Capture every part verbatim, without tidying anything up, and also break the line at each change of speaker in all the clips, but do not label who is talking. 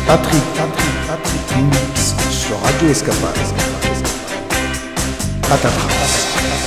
Patrick, Patrick, Patrick Mix sur Radio Escapade. Patatras.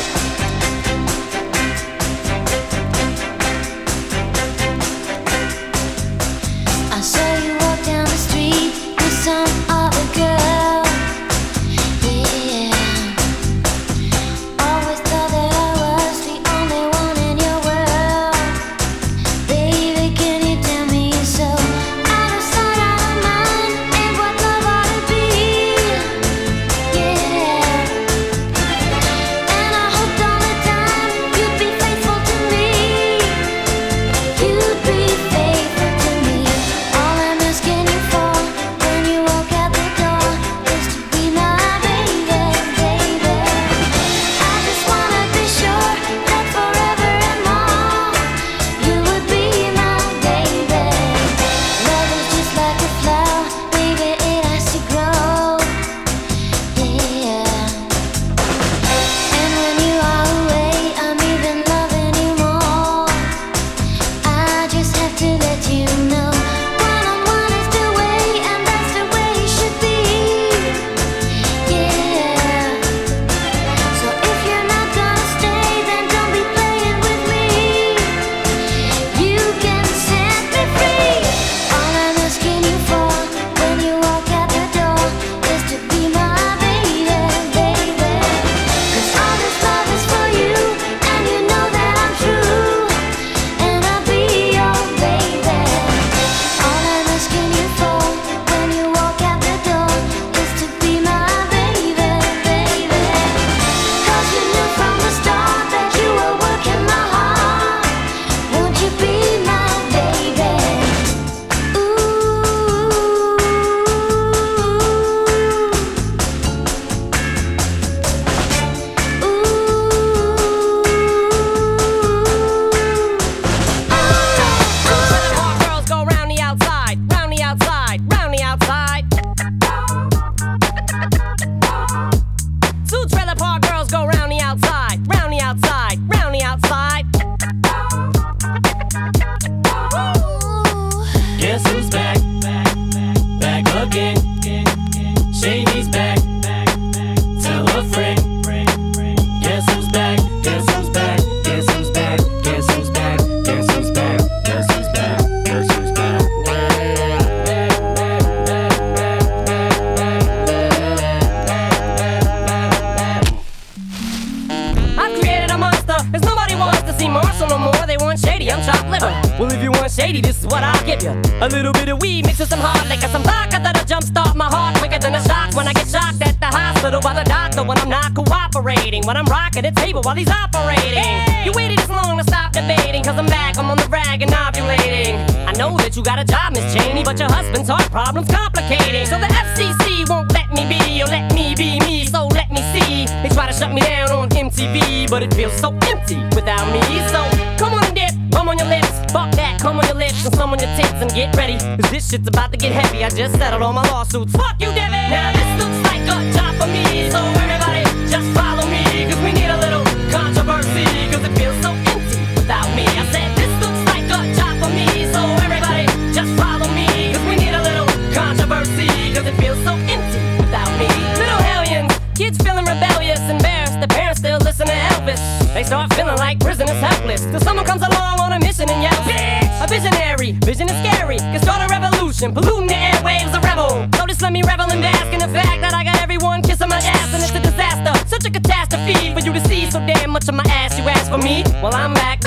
While he's operating, hey! You waited this long to stop debating. Cause I'm back, I'm on the rag and ovulating. I know that you got a job, Miss Cheney, but your husband's heart problem's complicating. So the F C C won't let me be, or let me be me, so let me see. They try to shut me down on M T V, but it feels so empty without me. So come on and dip, bum on your lips, fuck that, come on your lips and some on your tits and get ready. Cause this shit's about to get heavy, I just settled all my lawsuits. Fuck you, Debbie! Now this looks like a job for me, so everybody just follow me. Cause we need a little controversy, cause it feels so empty without me. I said this looks like a job for me, so everybody just follow me. Cause we need a little controversy, cause it feels so empty without me. Little hellions, kids feeling rebellious, embarrassed, the parents still listen to Elvis. They start feeling like prisoners helpless, till someone comes along on a mission and yells, bitch! A visionary, vision is scary, can start a revolution, polluting the airwaves, a rebel. So just let me revel and bask in the fact that I got everyone kissing my ass, and it's a disaster, such a catastrophe for you to see so damn much of my ass. You ask for me, well I'm back.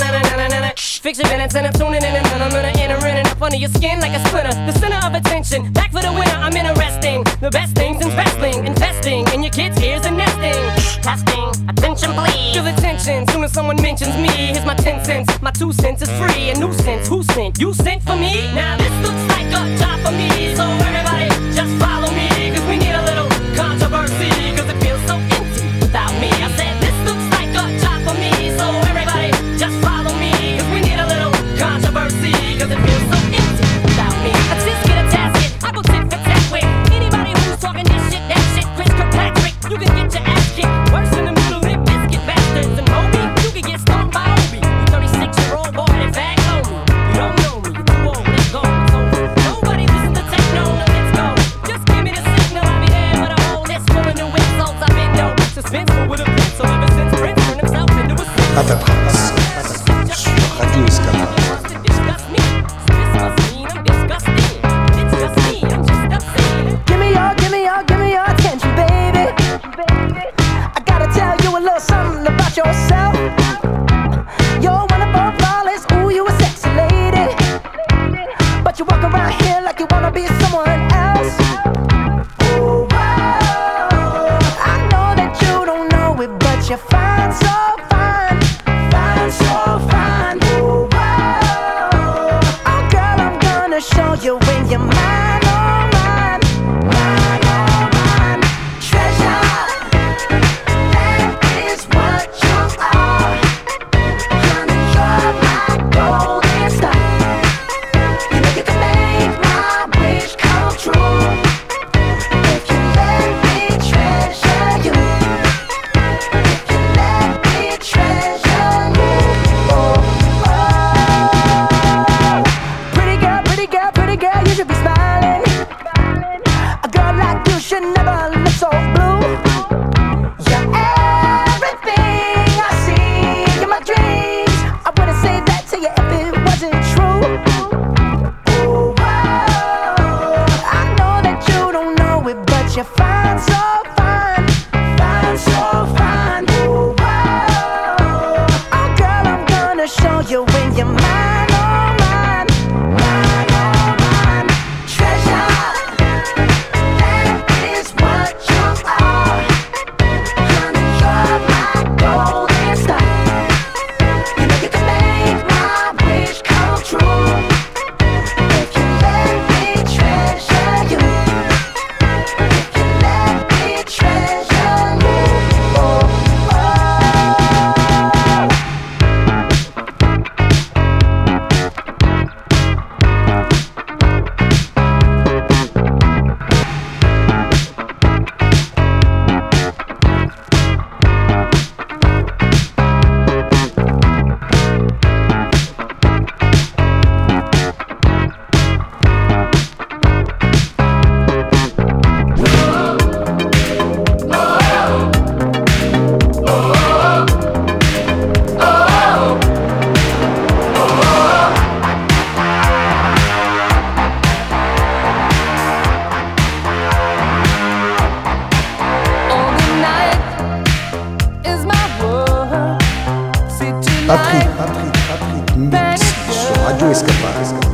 Fix your minutes and I'm tuning in, and I'm gonna enter in and up under your skin like a splinter. The center of attention, back for the winner. I'm interesting, the best things in wrestling, investing in your kids' ears and nesting. Testing, attention please. Feel the tension, soon as someone mentions me. Here's my ten cents, my two cents is free. A nuisance, who sent? You sent for me? Now this looks like a job for me, so everybody just follow me. Cause we need a little controversy, cause it feels so empty without me. I said this looks like a job for me, so everybody just follow me. Cause we need a little controversy, cause it feels so empty without me. I just get a tasket, I go tit for tat with anybody who's talking this shit, that shit, Chris Kirkpatrick. You can get your ass kicked, worse in the middle, lip biscuit bastards. And Moby, you can get stoned by Obi. You thirty-six year old boy, in fact, know me. You don't know me, you're too old, let's go, it's over.
Patatras sur Radio Escapade.
Give me your, give me your, give me your attention, baby. I gotta tell you a little something about yourself. You're wonderful, flawless, ooh, you a sexy lady. But you walk around here like you wanna be someone else. Oh, wow. I know that you don't know it, but you're fine, so fine. Fine, so fine. Oh, wow. Oh, girl, I'm gonna show you when you're mine, oh, mine. Mine, oh, mine. Treasure, that is what you are. Honey, you're my golden star. You know you can make my wish come true. If you let me treasure you. If you let me treasure you. Oh, oh. Pretty girl, pretty girl, pretty girl, you should be smiling. A girl like you should never look so blue. You're everything I see in my dreams. I wouldn't say that to you if it wasn't true. Oh, wow. I know that you don't know it, but you're fine, so fine. Fine, so fine. Oh, wow. Oh, girl, I'm gonna show you when you're mine, oh, mine. Mine, oh, mine. Treasure, that is what you are. Honey, you're my golden star. You know you can make my wish come true. If you let me treasure you. If you let me treasure you. Oh,
Patrick, Patrick, Patrick Mix sur Radio Escapade. Escapade.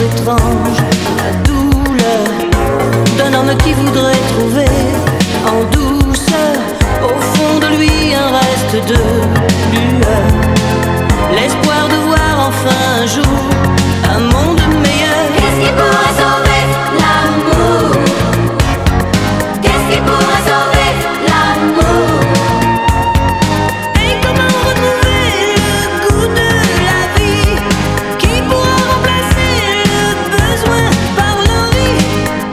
étrange, la douleur d'un homme qui voudrait trouver en douceur au fond de lui un reste de lueur, l'espoir de voir enfin un jour un monde meilleur.
Qu'est-ce qui pourra sauver l'amour? Qu'est-ce qui pourra sauver l'amour?
Et comment retrouver le goût de la vie qui pourra remplacer le besoin par l'envie?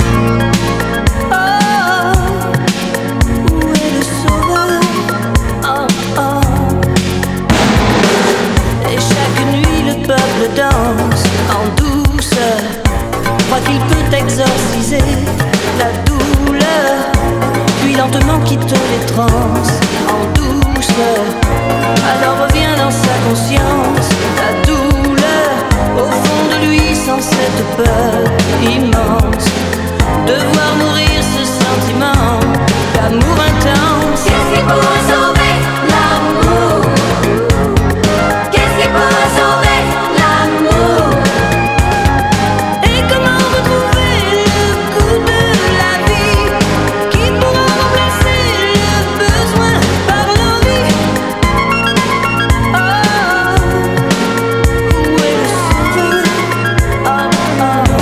Oh, où est le sauveur? Oh, oh. Et chaque nuit le peuple danse en douceur, croit qu'il peut exorciser la douleur, puis lentement quitte les transes en douceur. Alors revient dans sa conscience la douleur au fond de lui, sans cette peur immense de voir mourir ce sentiment d'amour intense.
Qu'est-ce qui pourra sauver l'amour? Qu'est-ce qui pourra sauver l'amour?
Et comment retrouver le goût de la vie qui pourra remplacer le besoin par l'envie? Oh, où est le sauveur? Oh, oh.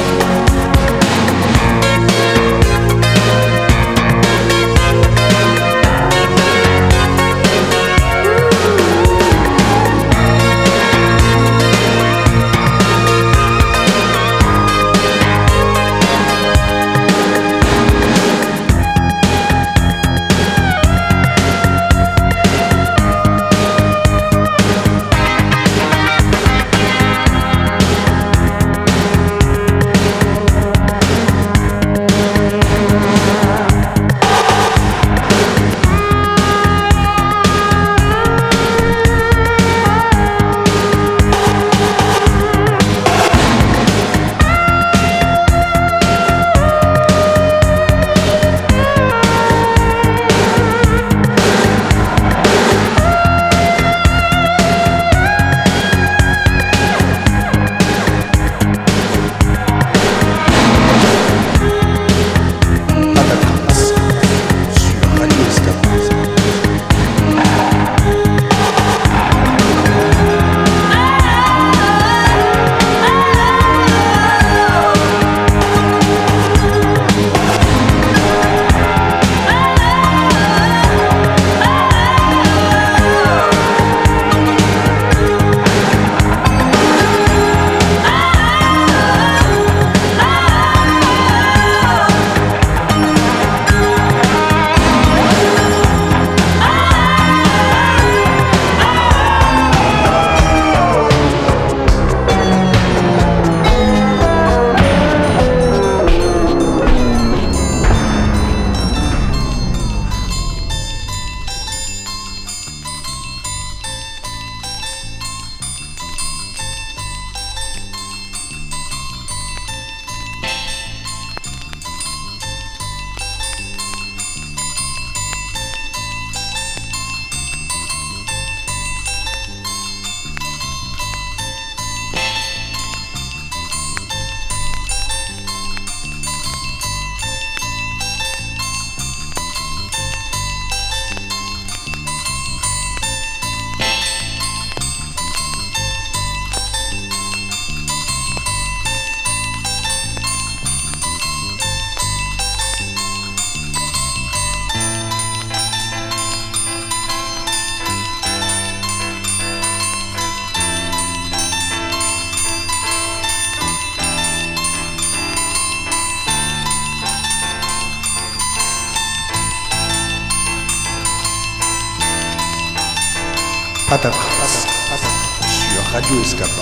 Patatras sur Radio Escapade.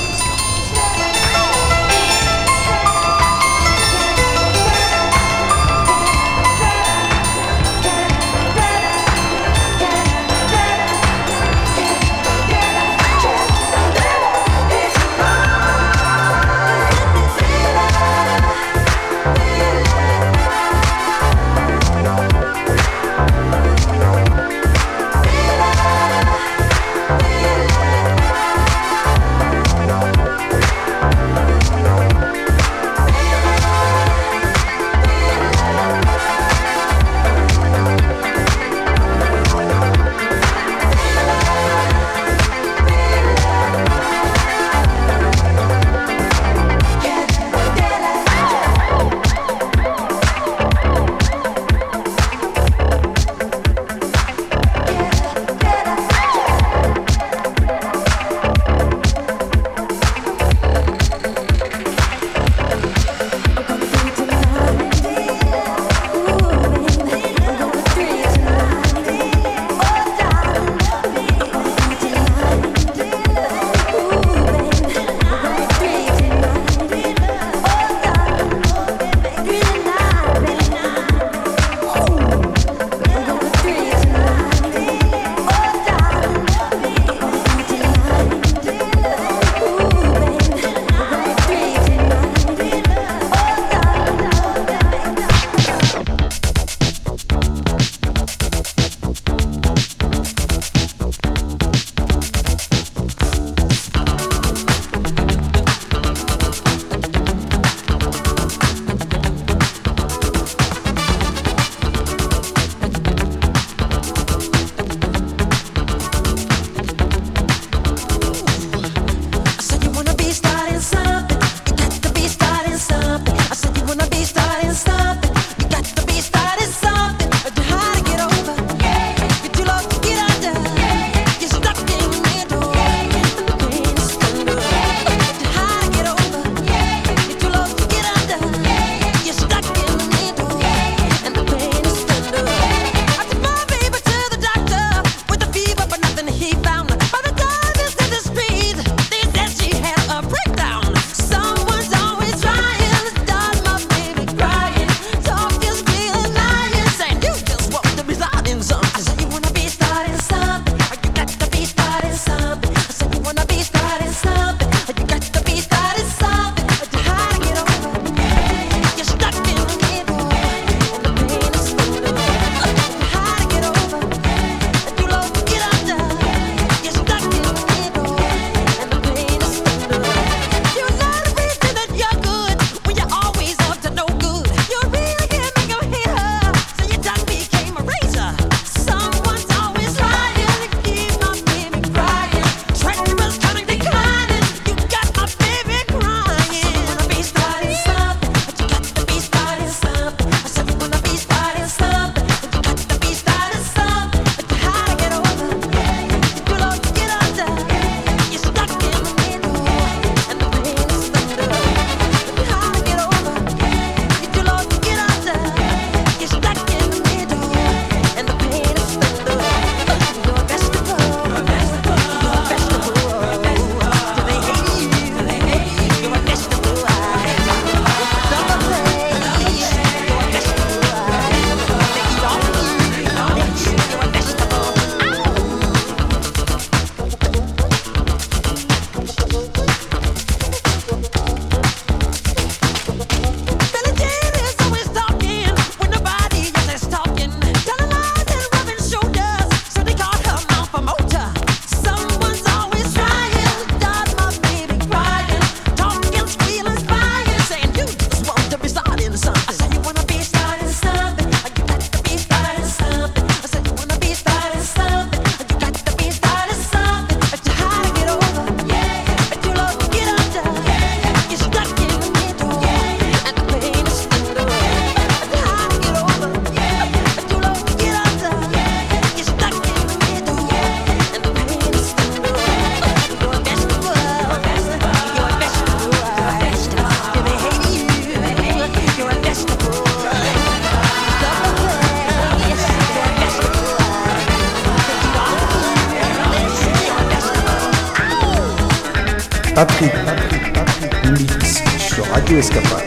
Patrick, mix sur Radio Escapade.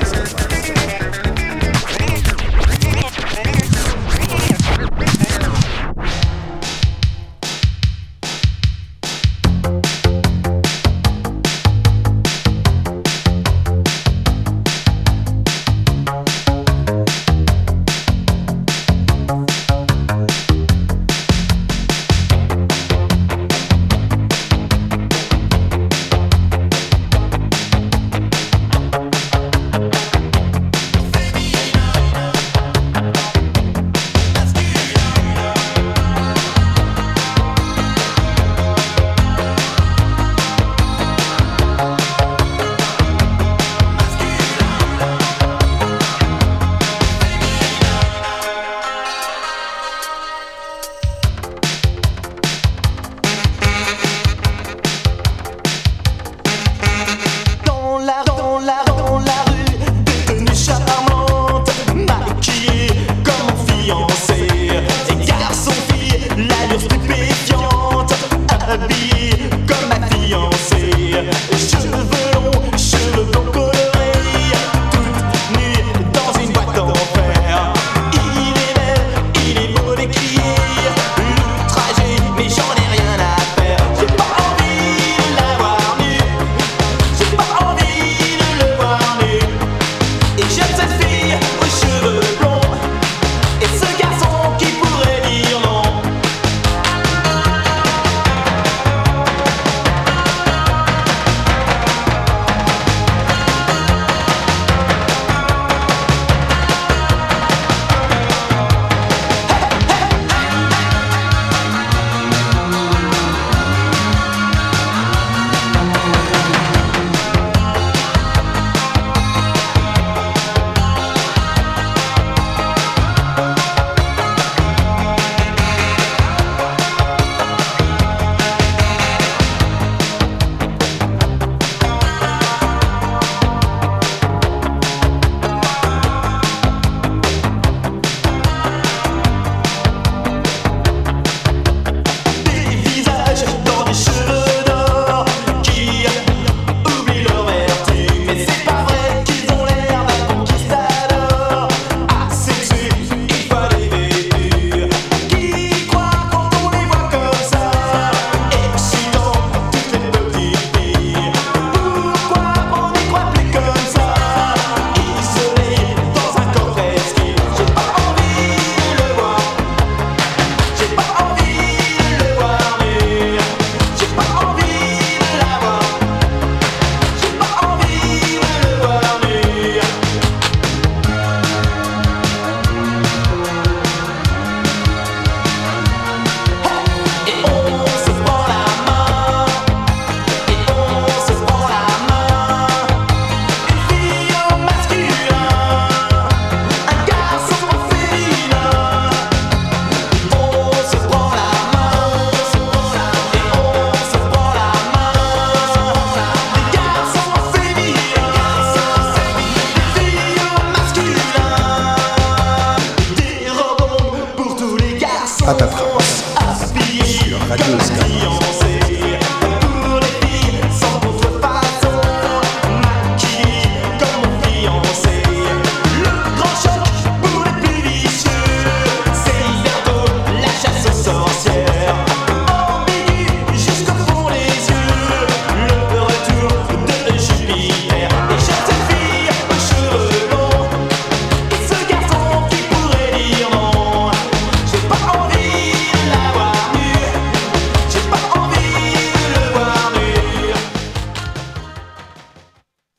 Patatras.